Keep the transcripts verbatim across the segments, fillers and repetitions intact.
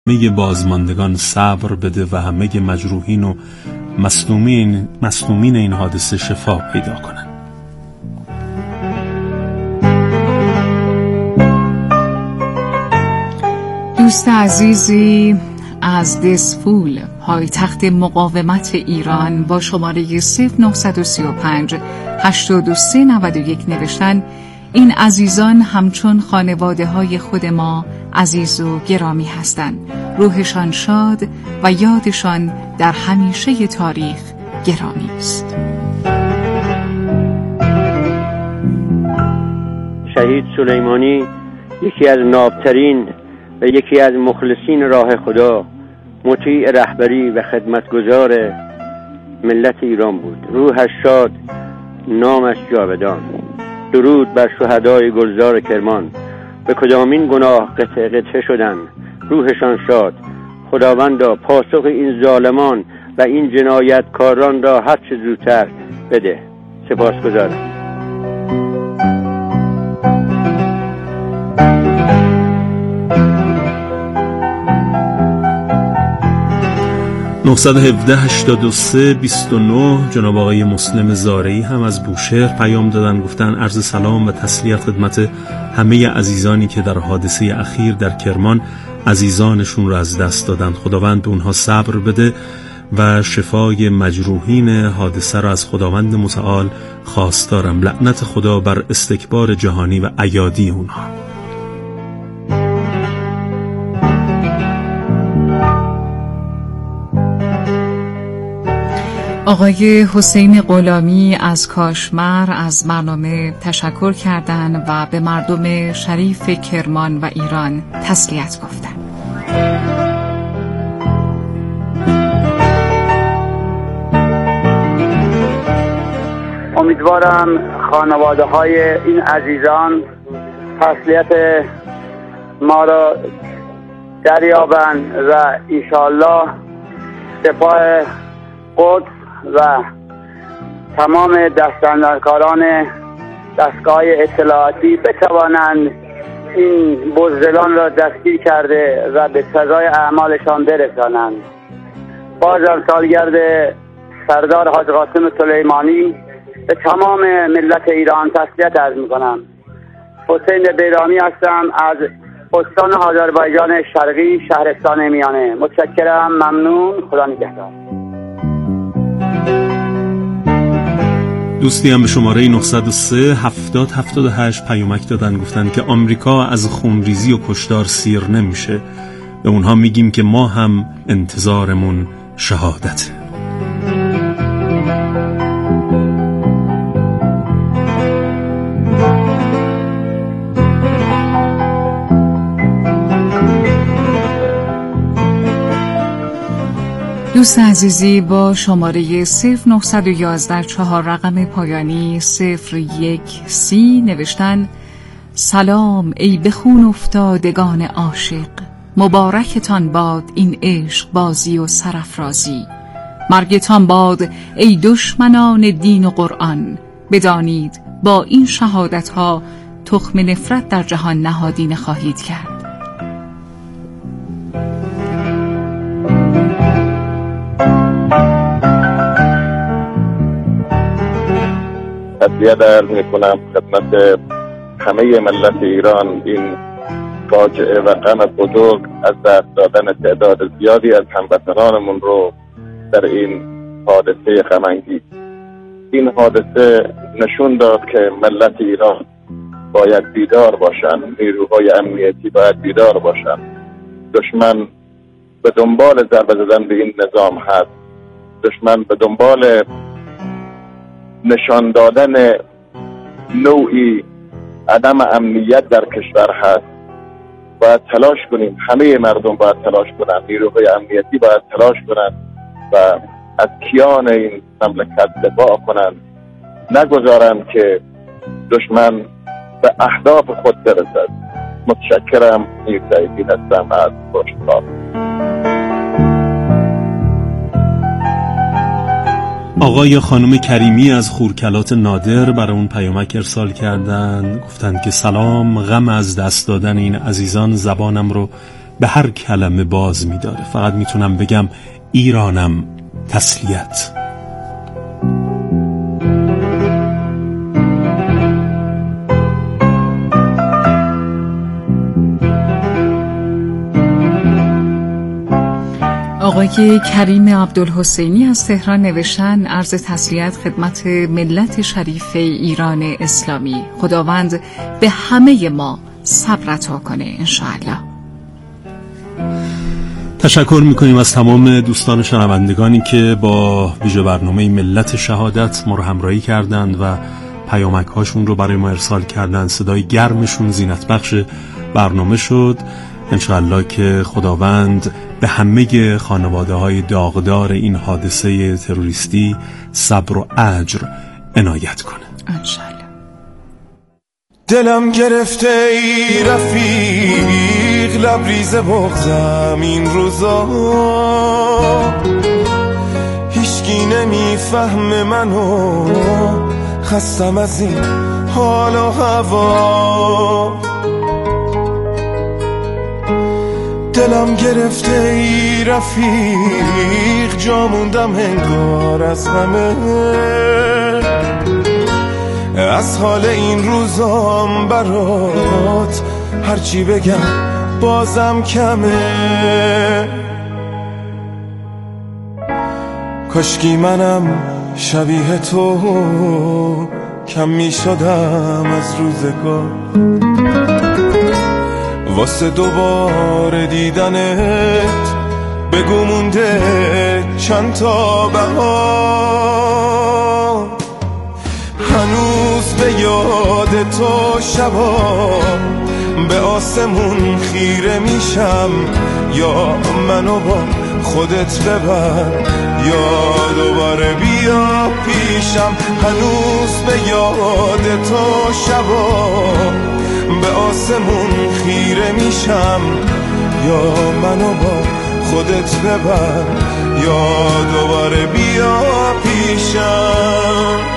همه بازماندگان صبر بده و همه مجروحین و مصدومین مصدومین این حادثه شفا پیدا کنن. دوست عزیزی از دسفول، پایتخت مقاومت ایران، با شماره صفر نه سه پنج هشتاد و سه نود و یک نوشتن: این عزیزان همچون خانواده های خود ما عزیز و گرامی هستند. روحشان شاد و یادشان در همیشه تاریخ گرامی است. شهید سلیمانی یکی از نابترین و یکی از مخلصین راه خدا، مطیع رهبری و خدمتگزار ملت ایران بود. روحش شاد، نامش جاودان. درود بر شهدای گلزار کرمان، به کدامین گناه قطعه قطعه شدن. روحشان شاد. خداوندا پاسخ این ظالمان و این جنایتکاران را هر چه زودتر بده. سپاسگزارم. نه یک هفت هشتاد و سه بیست و نه جناب آقای مسلم زارعی هم از بوشهر پیام دادن، گفتن عرض سلام و تسلیت خدمت همه عزیزانی که در حادثه اخیر در کرمان عزیزانشون رو از دست دادن. خداوند به اونها صبر بده و شفای مجروحین حادثه را از خداوند متعال خواستارم. لعنت خدا بر استکبار جهانی و ایادی اونها. آقای حسین غلامی از کاشمر از برنامه تشکر کردند و به مردم شریف کرمان و ایران تسلیت گفتند. امیدوارم خانواده های این عزیزان تسلیت ما را دریابند و انشاءالله سپاه قدس و تمام دستاندرکاران دستگاه اطلاعاتی بتوانند این بزدلان را دستگیر کرده و به سزای اعمالشان برسانند. بازم سالگرد سردار حاج قاسم سلیمانی به تمام ملت ایران تسلیت عرض می‌کنم. حسین بیرامی هستم از استان آذربایجان شرقی، شهرستان میانه. متشکرم، ممنون، خدا نگهدار. دوستی هم به شماره نه صفر سه هفتاد هفتاد و هشت پیامک دادن، گفتن که آمریکا از خونریزی و کشتار سیر نمیشه. به اونها میگیم که ما هم انتظارمون شهادته. دوست عزیزی با شماره صفر نه یک یک چهار رقم پایانی صفر یک سی نوشتن: سلام ای به خون افتادگان عاشق، مبارکتان باد این عشق بازی و سرافرازی. مرگتان باد ای دشمنان دین و قرآن، بدانید با این شهادت ها تخم نفرت در جهان نهادینه خواهید کرد. تسلیت عرض میکنم خدمت همه ملت ایران این فاجعه و غم بزرگ از دست دادن تعداد زیادی از هموطنانمون رو در این حادثه غم‌انگیز. این حادثه نشون داد که ملت ایران باید بیدار باشن، نیروهای امنیتی باید بیدار باشن. دشمن به دنبال ضربه زدن به این نظام هست. دشمن به دنبال نشان دادن نوعی عدم امنیت در کشور هست. باید تلاش کنیم، همه مردم باید تلاش کنند، نیروهای امنیتی باید تلاش کنند و از کیان این مملکت دفاع کنند، نگذارند که دشمن به اهداف خود برسد. متشکرم. میر سعیدی هستم از باشگاه. آقای خانم کریمی از خورکلات نادر برای اون پیامک ارسال کردن، گفتن که سلام، غم از دست دادن این عزیزان زبانم رو به هر کلمه باز می‌داره. فقط میتونم بگم ایرانم تسلیت. آقای کریم عبدالحسینی از تهران نوشتن عرض تسلیت خدمت ملت شریف ایران اسلامی. خداوند به همه ما صبر عطا کنه انشاءالله. تشکر میکنیم از تمام دوستان شنوندگانی که با ویژه برنامه ملت شهادت ما رو همراهی کردند و پیامک هاشون رو برای ما ارسال کردند. صدای گرمشون زینت بخش برنامه شد. انشاءالله که خداوند به همه خانواده های داغدار این حادثه تروریستی صبر و اجر عنایت کنه انشاءالله. دلم گرفته ای رفیق، لبریز بغضم این روزا، هیچکی نمیفهم منو، خستم از این حال و هوا. دلم گرفته ای رفیق، جا موندم انگار از همه، از حال این روزام برات هرچی بگم بازم کمه. کاشکی منم شبیه تو کم می شدم از روزگار، واسه دوباره دیدنت بگو مونده چند تا بهار. هنوز به یاد تو شبا به آسمون خیره میشم، یا منو با خودت ببر یا دوباره بیا پیشم. هنوز به یاد تو شبا به آسمون خیره میشم، یا منو با خودت ببر یا دوباره بیا پیشم.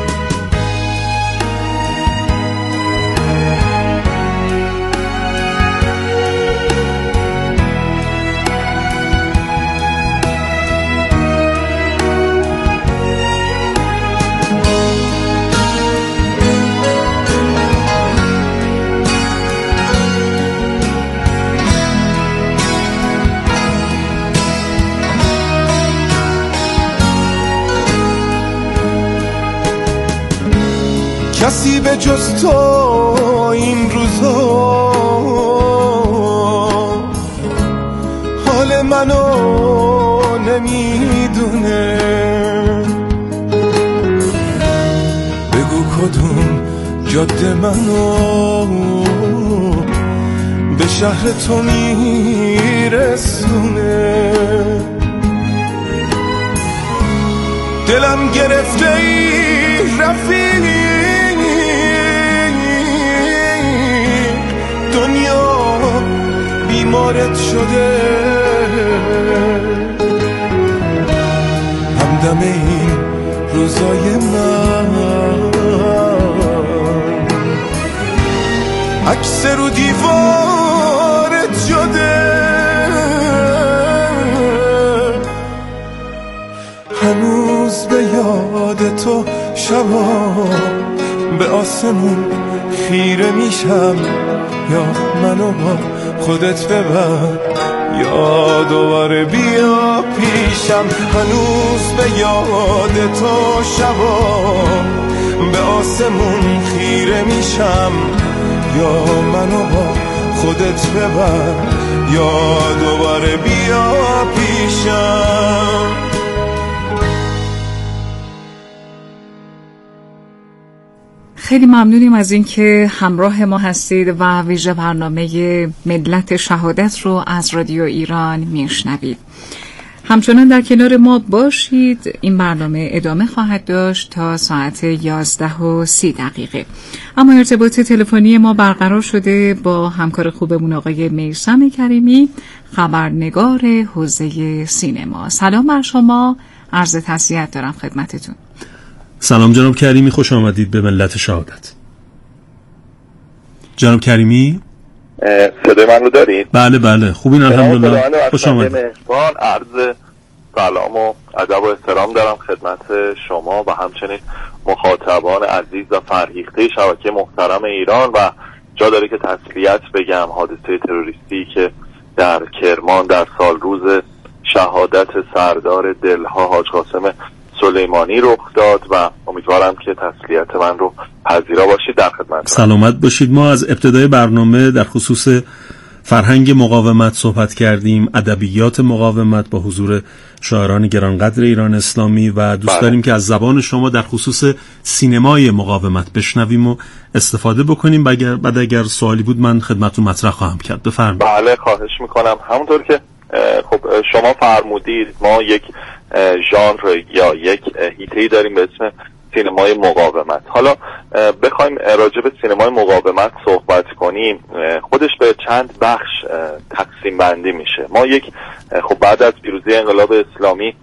کسی به جز تو این روزا حال منو نمیدونه. بگو کدوم جاده منو به شهر تو میرسونه. دلم گرفته ای رفیق، دنیا بیمارت شده، همدم این روزای من عکس رو دیوارت شده. هنوز به یاد تو شبا به آسمون خیره میشم، یا منو با خودت ببر یا دوباره بیا پیشم. هنوز به یاد تو شبا به آسمون خیره میشم، یا منو با خودت ببر یا دوباره بیا پیشم. خیلی ممنونیم از اینکه همراه ما هستید و ویژه برنامه ملت شهادت رو از رادیو ایران میشنوید. همچنان در کنار ما باشید. این برنامه ادامه خواهد داشت تا ساعت یازده و سی دقیقه. اما ارتباط تلفنی ما برقرار شده با همکار خوبمون آقای میثم کریمی، خبرنگار حوزه سینما. سلام بر شما، عرض تسلیت دارم خدمتتون. سلام جناب کریمی، خوش آمدید به ملت شهادت. جناب کریمی؟ صدای من رو دارید؟ بله بله خوبین الحمدلله. خوش آمدید. عرض سلام و ادب و احترام دارم خدمت شما و همچنین مخاطبان عزیز و فرهیخته شبکه محترم ایران و جا داره که تسلیت بگم حادثه تروریستی که در کرمان در سال روز شهادت سردار دلها حاج قاسم سلیمانی رخ داد و امیدوارم که تسلیت من رو پذیرا باشید. در خدمت سلامت باشید. ما از ابتدای برنامه در خصوص فرهنگ مقاومت صحبت کردیم، ادبیات مقاومت با حضور شاعران گرانقدر ایران اسلامی و دوست داریم که از زبان شما در خصوص سینمای مقاومت بشنویم و استفاده بکنیم. بعد اگر سوالی بود من خدمتتون مطرح خواهم کرد. بفرمایید. بله خواهش میکنم. همونطور که خب شما فرمودید ما یک ژانر یا یک حیطه‌ای داریم به اسم سینمای مقاومت. حالا بخوایم راجع به سینمای مقاومت صحبت کنیم خودش به چند بخش تقسیم بندی میشه. ما یک خب بعد از پیروزی انقلاب اسلامی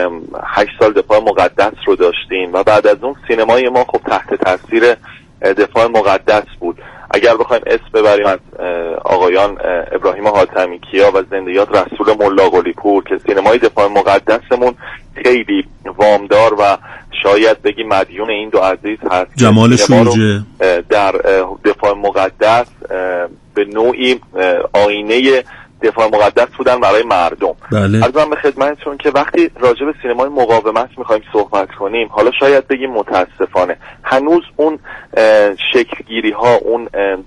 هشت سال دفاع مقدس رو داشتیم و بعد از اون سینمای ما خب تحت تاثیر دفاع مقدس بود. اگر بخوایم اسم ببریم از آقایان ابراهیم حاتمی کیا و زنده یاد رسول ملا قلی پور که سینمای دفاع مقدسمون خیلی وامدار و شاید بگی مدیون این دو عزیز هست. جمال شوجه در دفاع مقدس به نوعی آینه دفاع مقدس بودن برای مردم. بله. عرضم به خدمتتون که وقتی راجع به سینمای مقاومت میخوایم صحبت کنیم حالا شاید بگیم متاسفانه هنوز اون شکلگیری ها اون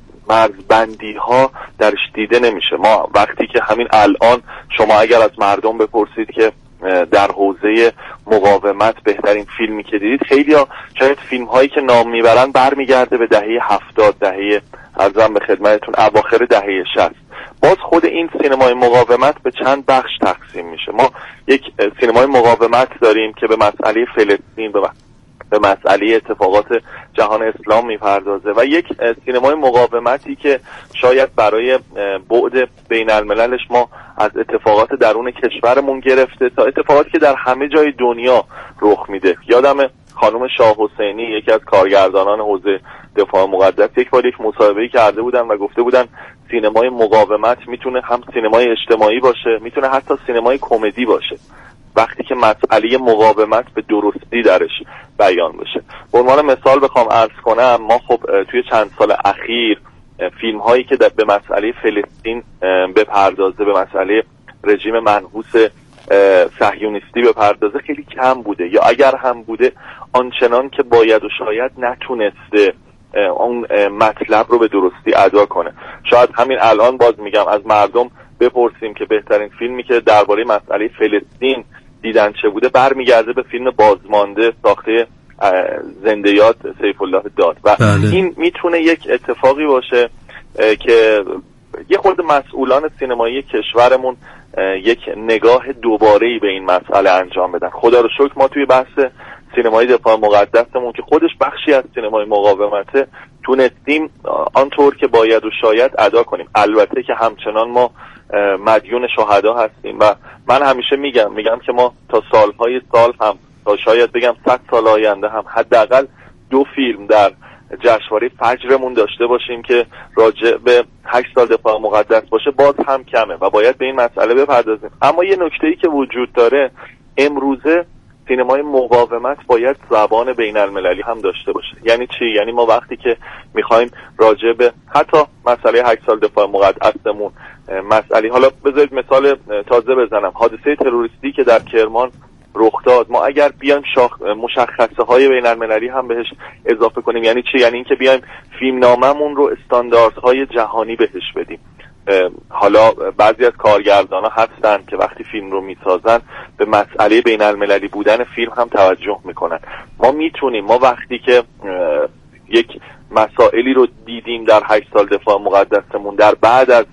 مرزبندی ها درش دیده نمیشه. ما وقتی که همین الان شما اگر از مردم بپرسید که در حوزه مقاومت بهترین فیلمی که دیدید خیلی ها شاید فیلم هایی که نام میبرن برمیگرده به دهه هفتاد، دهه عرضم به خدمتتون اواخر دهه شصت. باز خود این سینمای مقاومت به چند بخش تقسیم میشه. ما یک سینمای مقاومت داریم که به مسئله فلسطین به به مسئله اتفاقات جهان اسلام میپردازه و یک سینمای مقاومتی که شاید برای بعد بین المللش ما از اتفاقات درون کشورمون گرفته تا اتفاقاتی که در همه جای دنیا رخ میده. یادم خانم شاه حسینی یکی از کارگردانان حوزه دفاع مقدس یک بار یک مصاحبه‌ای کرده بودن و گفته بودن سینمای مقاومت میتونه هم سینمای اجتماعی باشه، میتونه حتی سینمای کمدی باشه وقتی که مسئله مقاومت به درستی درش بیان بشه. به عنوان مثال بخوام عرض کنم ما خب توی چند سال اخیر فیلم هایی که به مسئله فلسطین بپردازه، به مسئله رژیم منحوس صهیونیستی بپردازه خیلی کم بوده یا اگر هم بوده آنچنان که باید و شاید نتونسته اون مطلب رو به درستی ادا کنه. شاید همین الان باز میگم از مردم بپرسیم که بهترین فیلمی که درباره مسئله فلسطین دیدن چه بوده برمیگرده به فیلم بازمانده ساخته زنده یاد سیف الله داد و بله. این میتونه یک اتفاقی باشه که یه خورده مسئولان سینمایی کشورمون یک نگاه دوباره‌ای به این مسئله انجام بدن. خدا رو شکر ما توی بحث سینمای دفاع مقدسمون که خودش بخشی از سینمای مقاومته تونستیم آنطور که باید و شاید ادا کنیم. البته که همچنان ما مدیون شهدا هستیم و من همیشه میگم میگم که ما تا سالهای سال هم تا شاید بگم صد سال آینده هم حداقل دو فیلم در جشنواره فجرمون داشته باشیم که راجع به هشت سال دفاع مقدس باشه باز هم کمه و باید به این مسئله بپردازیم. اما یه نکته‌ای که وجود داره امروزه سینمای مقاومت باید زبان بین المللی هم داشته باشه. یعنی چی؟ یعنی ما وقتی که میخوایم راجع به حتی مسئله هشت سال دفاع مقدسمون مسئله، حالا بذارید مثال تازه بزنم، حادثه تروریستی که در کرمان رخ داد، ما اگر بیایم شاخ مشخصه های بین المللی هم بهش اضافه کنیم یعنی چی؟ یعنی اینکه بیایم فیلم ناممون رو استانداردهای جهانی بهش بدیم. حالا بعضی از کارگردانا هستن که وقتی فیلم رو میسازن به مسئله بین المللی بودن فیلم هم توجه میکنن. ما میتونیم ما وقتی که یک مسائلی رو دیدیم در هشت سال دفاع مقدسمون در بعد از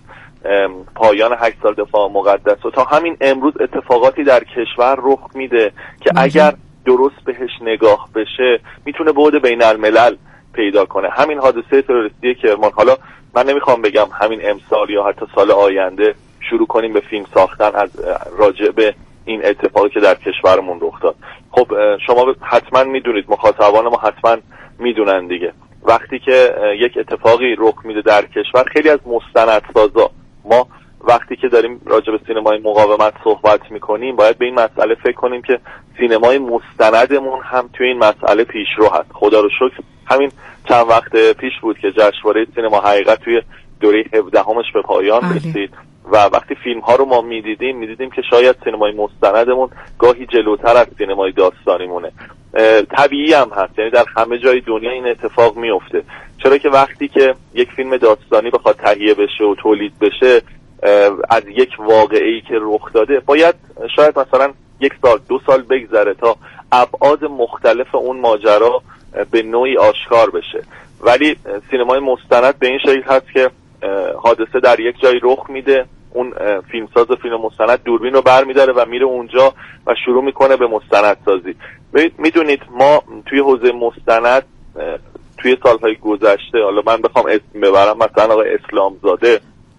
پایان هشت سال دفاع مقدس و تا همین امروز اتفاقاتی در کشور رخ میده که اگر درست بهش نگاه بشه میتونه بعد بین الملل پیدا کنه. همین حادثه تروریستی کرمان، حالا من نمیخوام بگم همین امسال یا حتی سال آینده شروع کنیم به فیلم ساختن از راجع به این اتفاقی که در کشورمون رخ داد. خب شما حتما میدونید، مخاطبان ما حتما میدونن دیگه، وقتی که یک اتفاقی رخ میده در کشور، خیلی از مستندسازا، ما وقتی که داریم راجع به سینمای مقاومت صحبت میکنیم باید به این مسئله فکر کنیم که سینمای مستندمون هم توی این مسئله پیشرو هست. خدا رو شکر همین چند وقت پیش بود که جشنواره سینما حقیقت توی دوره هفدهمش به پایان رسید و وقتی فیلم ها رو ما میدیدیم میدیدیم که شاید سینمای مستندمون گاهی جلوتر از سینمای داستانیمونه. طبیعی هم هست، یعنی در همه جای دنیا این اتفاق میفته، چرا که وقتی که یک فیلم داستانی بخواد تهیه بشه و تولید بشه از یک واقعه‌ای که رخ داده باید شاید مثلا یک سال دو سال بگذره تا ابعاد مختلف اون ماجرا به نوعی آشکار بشه. ولی سینمای مستند به این شکل هست که حادثه در یک جای رخ میده، اون فیلمساز فیلم مستند دوربین رو برمیداره و میره اونجا و شروع میکنه به مستندسازی. میدونید ما توی حوزه مستند توی سالهای گذشته، حالا من بخوام اسم ببرم، مثلا آقای اسلامزاده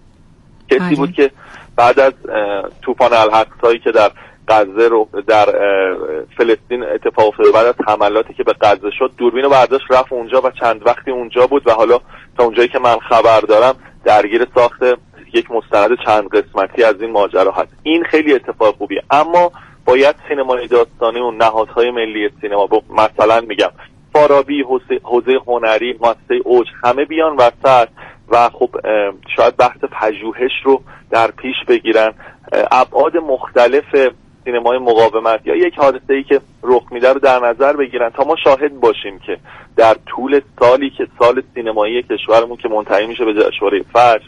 کسی بود که بعد از طوفان الحقصایی که در غزه رو در فلسطین اتفاق افتاد، بعد از حملاتی که به غزه شد، دوربین رو برداشت رفت اونجا و چند وقتی اونجا بود و حالا تا اونجایی که من خبر دارم درگیر ساخت یک مستند چند قسمتی از این ماجرا هست. این خیلی اتفاق خوبیه، اما باید سینمای داستانی و نهادهای ملی سینما، مثلا میگم فارابی، حوزه هنری، مؤسسه اوج، همه بیان وسط و خب شاید بحث پژوهش رو در پیش بگیرن، ابعاد مختلف سینمای مقاومت یا یک حادثه‌ای که رخ میده رو در نظر بگیرن تا ما شاهد باشیم که در طول سالی که سال سینمایی کشورمون که منتهی میشه به جشنواره فجر،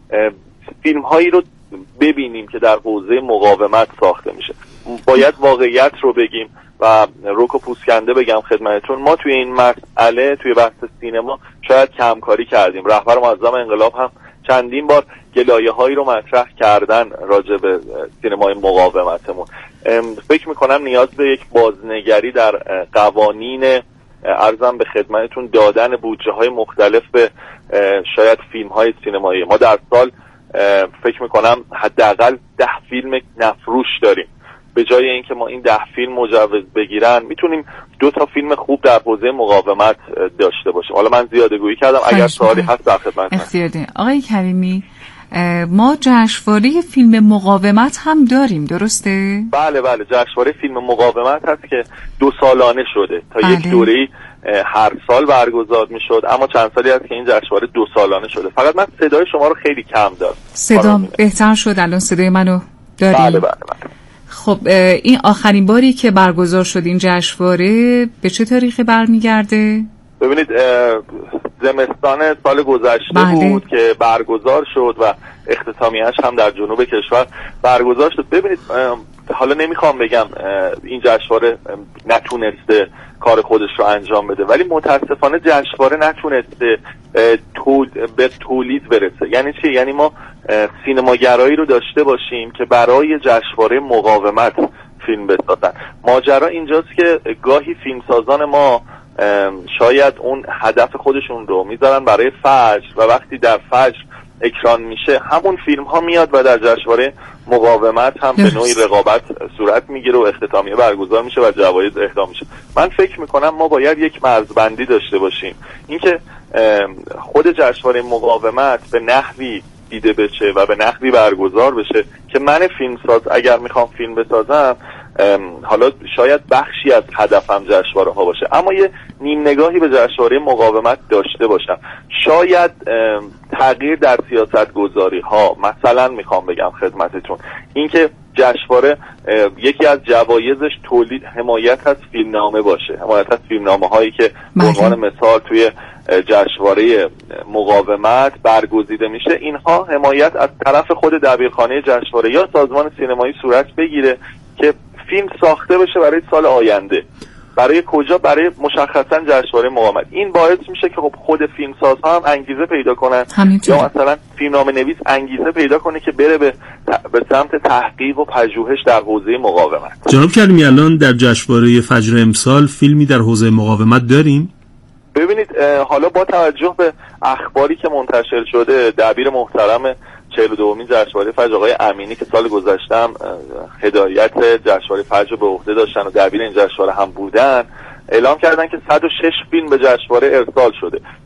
فیلم هایی رو ببینیم که در حوزه مقاومت ساخته میشه. باید واقعیت رو بگیم و رک و پوسکنده بگم خدمتتون، ما توی این مسئله توی بحث سینما شاید کمکاری کردیم. رهبر معظم انقلاب هم چندین بار گلایه هایی رو مطرح کردن راجع به سینمای مقاومتمون. فکر میکنم نیاز به یک بازنگری در قوانین عرضم به خدمتتون دادن بودجه های مختلف به شاید فیلم های سینمایی. ما در سال فکر میکنم حداقل ده فیلم نفروش داریم. به جای اینکه ما این ده فیلم مجوز بگیرن میتونیم دو تا فیلم خوب در حوزه مقاومت داشته باشیم. حالا من زیاده گویی کردم، اگر سوالی هست در خدمتتون. اختیاره آقای کریمی، ما جشنواره فیلم مقاومت هم داریم، درسته؟ بله بله، جشنواره فیلم مقاومت هست که دو سالانه شده. تا بله. یک دوره‌ای هر سال برگزار میشد، اما چند سالی هست که این جشنواره دو سالانه شده. فقط من صدای شما رو خیلی کم دارم. صدام بهتر شد الان؟ صدای منو داریم؟ بله بله بله. خب این آخرین باری که برگزار شد این جشنواره به چه تاریخی برمیگرده؟ ببینید زمستان سال گذشته بله. بود که برگزار شد و اختتامیه‌اش هم در جنوب کشور برگزار شد. ببینید حالا نمیخوام بگم این جشنواره نتونسته کار خودش رو انجام بده، ولی متاسفانه جشنواره نتونسته به تولید برسه. یعنی چی؟ یعنی ما سینماگرایی رو داشته باشیم که برای جشنواره مقاومت فیلم بسازن. ماجرا اینجاست که گاهی فیلمسازان ما شاید اون هدف خودشون رو میذارن برای فجر و وقتی در فجر اکران میشه همون فیلم ها میاد و در جشنواره مقاومت هم به نوعی رقابت صورت میگیره و اختتامیه برگزار میشه و جوایز اهدا میشه. من فکر میکنم ما باید یک مرزبندی داشته باشیم، اینکه خود جشنواره مقاومت به نحوی دیده بشه و به نحوی برگزار بشه که من فیلمساز اگر میخوام فیلم بسازم، حالا شاید بخشی از هدفم جشنواره ها باشه، اما یه نیم نگاهی به جشنواره مقاومت داشته باشم. شاید تغییر در سیاست گذاری ها، مثلا میخوام بگم خدمتتون اینکه جشنواره یکی از جوایزش تولید حمایت از فیلمنامه باشه، حمایت از فیلمنامه هایی که به عنوان مثال توی جشنواره مقاومت برگزیده میشه، اینها حمایت از طرف خود دبیرخانه جشنواره یا سازمان سینمایی صورت بگیره که فیلم ساخته بشه برای سال آینده. برای کجا؟ برای مشخصا جشنواره مقاومت. این باعث میشه که خب خود فیلمسازها هم انگیزه پیدا کنن یا مثلا فیلمنامه نویس انگیزه پیدا کنه که بره به به سمت تحقیق و پژوهش در حوزه مقاومت. جناب کریمی، الان در جشنواره فجر امسال فیلمی در حوزه مقاومت داریم؟ ببینید حالا با توجه به اخباری که منتشر شده، دبیر محترم چهل و دومین جشنواره فجر آقای امینی که سال گذشته هم هدایت جشنواره فجر به عهده داشتن و دبیر این جشنواره هم بودن، اعلام کردن که صد و شش فیلم به جشنواره ارسال شده.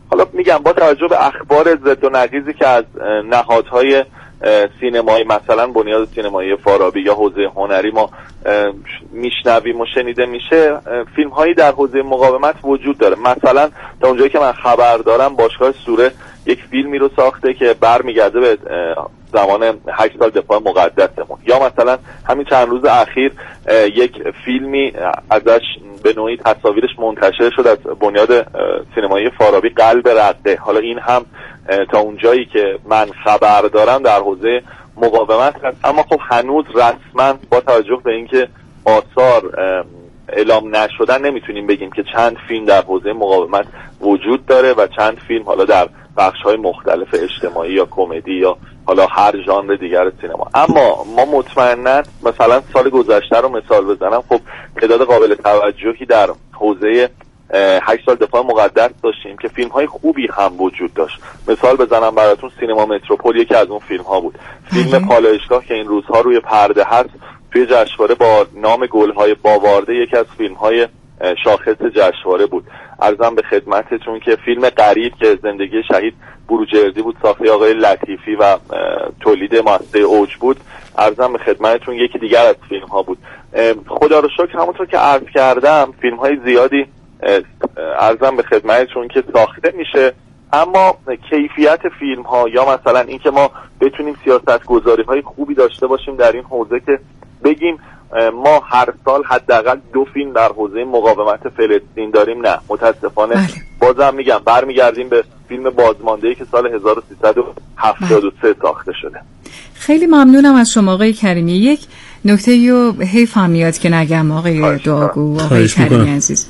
حالا میگم با توجه به اخبار ضد و نقیضی که از نهادهای سینمایی مثلا بنیاد سینمایی فارابی یا حوزه هنری ما میشنویم و شنیده میشه، فیلم هایی در حوزه مقاومت وجود داره. مثلا تا اونجایی که من خبر دارم باشگاه سوره یک فیلمی رو ساخته که برمیگرده به زمان هشت سال دفاع مقدسمون، یا مثلا همین چند روز اخیر یک فیلمی ازش به نوعی تصاویرش منتشر شد از بنیاد سینمایی فارابی، قلب رقه. حالا این هم تا اونجایی که من خبر دارم در حوزه مقاومت هست، اما خب هنوز رسما با توجه به اینکه آثار اعلام نشدن نمیتونیم بگیم که چند فیلم در حوزه مقاومت وجود داره و چند فیلم حالا در بخش‌های مختلف اجتماعی یا کمدی یا حالا هر ژانر دیگر سینما. اما ما مطمئنا مثلا سال گذشته رو مثال بزنم، خب تعداد قابل توجهی در حوزه هشت سال دفاع مقدس داشتیم که فیلم های خوبی هم وجود داشت. مثال بزنم براتون، سینما متروپول یکی از اون فیلم ها بود. فیلم پالایشگاه که این روزها روی پرده هست توی جشنواره با نام گل‌های باوارده یکی از فیلم های شاخص جشنواره بود. عرضم به خدمتتون که فیلم غریب که زندگی شهید بروجردی بود، ساخته آقای لطیفی و تولید مؤسسه اوج بود، عرضم به خدمتتون یکی دیگر از فیلم ها بود. خدا رو شکر همونطور که عرض کردم فیلم های زیادی عرضم به خدمتتون که ساخته میشه، اما کیفیت فیلم ها یا مثلا اینکه ما بتونیم سیاست گذاری های خوبی داشته باشیم در این حوزه که بگیم ما هر سال حداقل دو فیلم در حوزه مقاومت فلسطین داریم، نه متاسفانه. بله. بازم میگم برمیگردیم به فیلم بازمانده‌ای که سال هزار و سیصد و هفتاد و سه ساخته شده. خیلی ممنونم از شما آقای کریمی. یک نکته رو حیف هم میاد که نگم آقای دعاگو، آقای کریمی عزیز.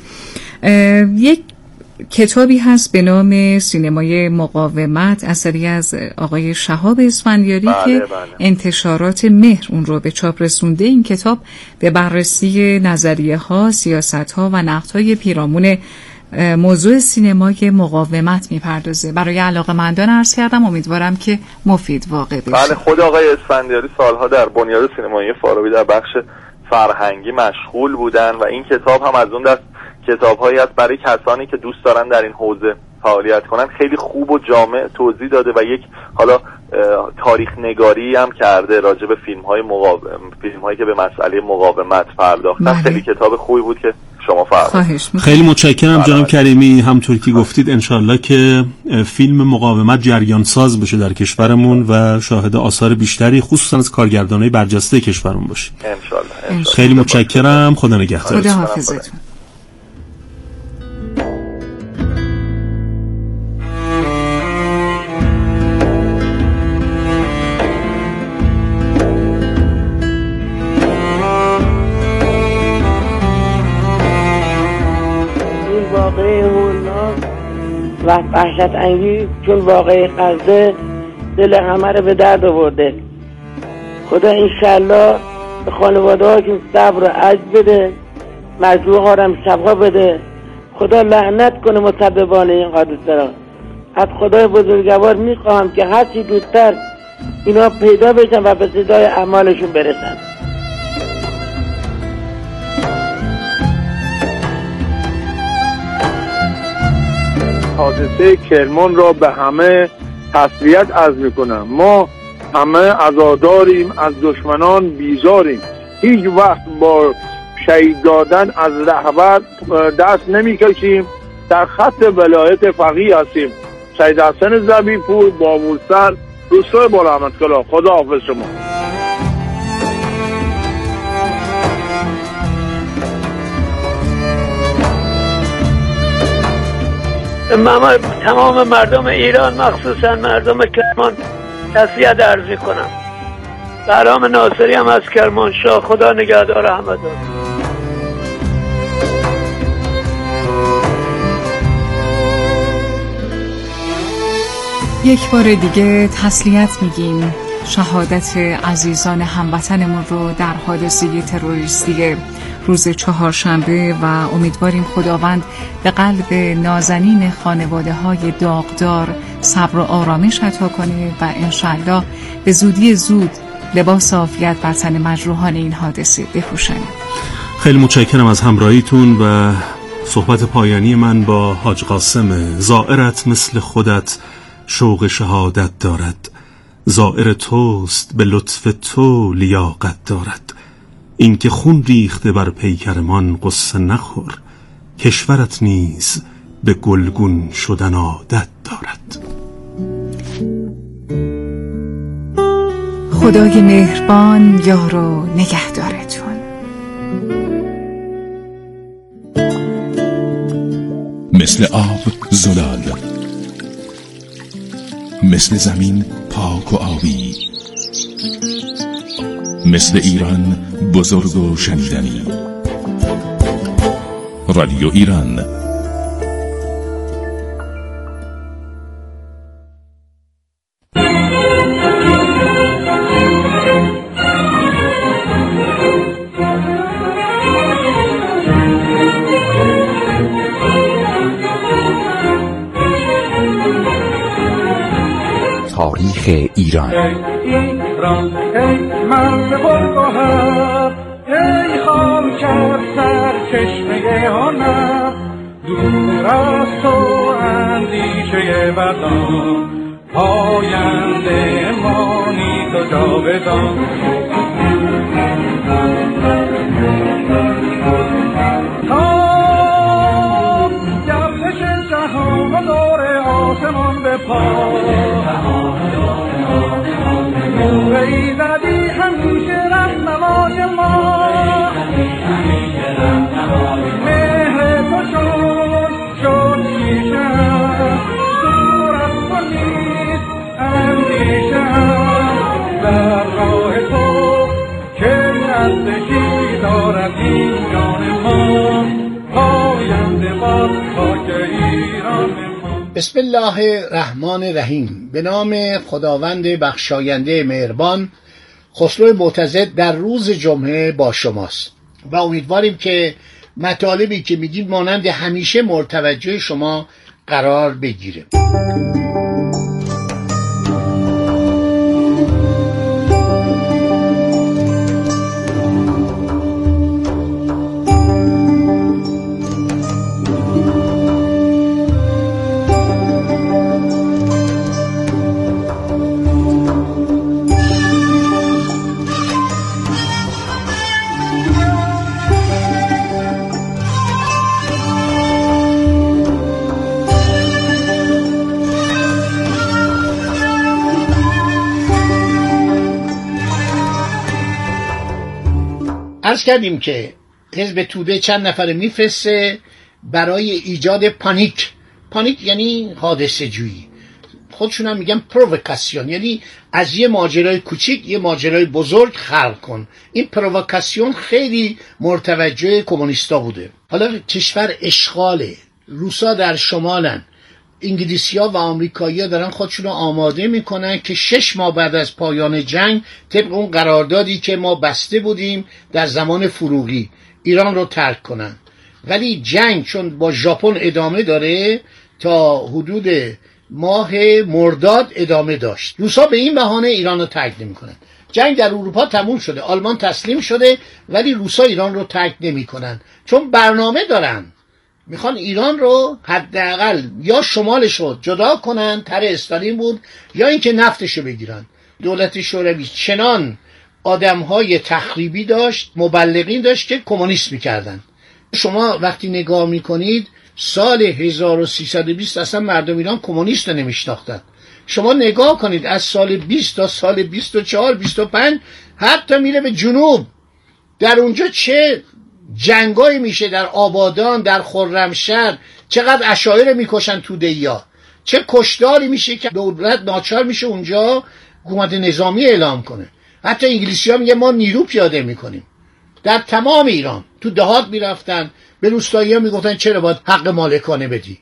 یک کتابی هست به نام سینمای مقاومت اثری از آقای شهاب اسفندیاری بله که بله. انتشارات مهر اون رو به چاپ رسونده. این کتاب به بررسی نظریه ها، سیاست ها و نقد های پیرامون موضوع سینمای مقاومت میپردازه. برای علاقه‌مندان عرض کردم، امیدوارم که مفید واقع بشه. بله، خود آقای اسفندیاری سالها در بنیاد سینمایی فارابی در بخش فرهنگی مشغول بودن و این کتاب هم از اون دست کتاب‌هایی است برای کسانی که دوست دارن در این حوزه فعالیت کنن. خیلی خوب و جامع توضیح داده و یک حالا تاریخ نگاری هم کرده راجع به فیلم‌های مقاومت، فیلم‌هایی که به مسئله مقاومت پرداختن. خیلی کتاب خوبی بود که شما فرمودید. خیلی متشکرم جناب کریمی. همونطور که گفتید انشالله که فیلم مقاومت جریان ساز بشه در کشورمون و شاهد آثار بیشتری خصوصا از کارگردانای برجسته کشورمون باشیم. انشالله. خیلی متشکرم. خدا نگهدار. خدا حافظتون. و وحشت انگیز چون واقعی قصده دل همه رو به درد آورده. خدا انشالله به خانواده ها که صبر و عجز بده، مجروح ها رو هم شفا بده. خدا لعنت کنه مسببان این حادثه را. از خدای بزرگوار میخواهم که هرچی زودتر اینا پیدا بشن و به صدای اعمالشون برسن. حادثه کرمان را به همه تسلیت عرض میکنم. ما همه عزاداریم، از دشمنان بیزاریم. هیچ وقت با شهید دادن از رهبر دست نمیکشیم. در خط ولایت فقیه هستیم. سید حسن زبیپور، بابورسر، روستای بلندکلاه. خدا حافظ شما. من تمام مردم ایران مخصوصا مردم کرمان تسلیت عرض می‌کنم. برام ناصری هم از کرمانشاه. خدا نگهدار احمد. یک بار دیگه تسلیت میگیم. شهادت عزیزان هموطنمون رو در حادثه تروریستی روز چهارشنبه و امیدواریم خداوند به قلب نازنین خانواده های داغدار صبر و آرامش عطا کنه و انشالله به زودی زود لباس عافیت بر تن مجروحان این حادثه بپوشانه. خیلی متشکرم از همراهیتون و صحبت پایانی من با حاج قاسم. زائرت مثل خودت شوق شهادت دارد، زائر توست به لطف تو لیاقت دارد. این که خون ریخته بر پیکرمان قصه نخور، کشورت نیز به گلگون شدن عادت دارد. خدای مهربان یار و نگهدارتون. مثل آب زلال، مثل زمین پاک و آبی، مثل ایران بزرگ و شنیدنی. رادیو ایران. تاریخ ایران. ایران ای مرد پرگوهر، ای خاکر سرچشمه هنر، دور از تو اندیشه بدان، پاینده مانی تو جاودان. تا گردش جهان و دور آسمان به پا، نوری زدی همیشه رهنمای ما، مهر تو شد شد شیشم، دور از تو نیست اندیشم، در راه تو که نزدیکی دارد این جان ما، پاینده باد خاک ایران ما. بسم الله الرحمن الرحیم. به نام خداوند بخشاینده مهربان. خسرو معتضد در روز جمعه با شماست و امیدواریم که مطالبی که میگیم مانند همیشه مرتوجه شما قرار بگیره. عرض کردیم که حزب توده چند نفر میفرسته برای ایجاد پانیک. پانیک یعنی حادثه جویی، خودشون هم میگن پرووکاسیون، یعنی از یه ماجرای کوچیک یه ماجرای بزرگ خلق کن. این پرووکاسیون خیلی مرتوجه کمونیستا بوده. حالا کشور اشغاله، روسا در شمالن، انگلیسی‌ها و آمریکایی‌ها دارن خودشون رو آماده میکنن که شش ماه بعد از پایان جنگ طبق اون قراردادی که ما بسته بودیم در زمان فروغی ایران رو ترک کنن. ولی جنگ چون با ژاپن ادامه داره تا حدود ماه مرداد ادامه داشت. روسا به این بهانه ایران رو ترک نمیکنن. جنگ در اروپا تموم شده، آلمان تسلیم شده، ولی روسا ایران رو ترک نمیکنن چون برنامه دارن. میخوان ایران رو حداقل یا شمالش رو جدا کنن، تر استالین بود، یا اینکه نفتش رو بگیرن. دولت شوروی چنان آدمهای تخریبی داشت، مبلغین داشت که کمونیست میکردن. شما وقتی نگاه میکنید سال هزار و سیصد و بیست اصلا مردم ایران کمونیست رو نمیشناختن. شما نگاه کنید از سال بیست تا سال بیست و چهار بیست و پنج حتی میره به جنوب، در اونجا چه جنگایی میشه، در آبادان، در خرمشهر چقدر اشایر میکشن توده‌ایا، چه کشداری میشه که دولت ناچار میشه اونجا حکومت نظامی اعلام کنه. حتی انگلیسی ها میگه ما نیرو پیاده میکنیم در تمام ایران. تو دهات میرفتن به روستایی ها میگفتن چرا باید حق مالکانه بدی،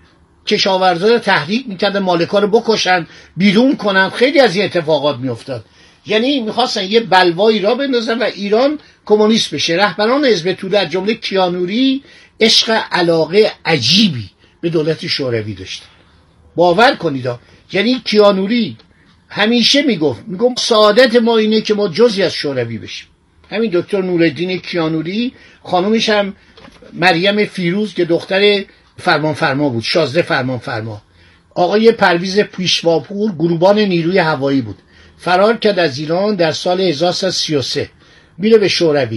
کشاورزا رو تحریک میکردن مالکا رو بکشن بیرون کنن. خیلی از این اتفاقات میافتاد. یعنی میخواستن یه بلوایی را بندازن و ایران کمونیست بشه. رهبران حزب توده از جمله کیانوری عشق علاقه عجیبی به دولت شوروی داشتن. باور کنید ها. یعنی کیانوری همیشه میگفت میگم سعادت ما اینه که ما جزئی از شوروی بشیم. همین دکتر نورالدین کیانوری، خانومش هم مریم فیروز که دختر فرمانفرما بود، شازده فرمانفرما. آقای پرویز پیشواپور گروبان نیروی هوایی بود، فرار کرد از ایران در سال هزار و سیصد و سی و سه، میره به شوروی.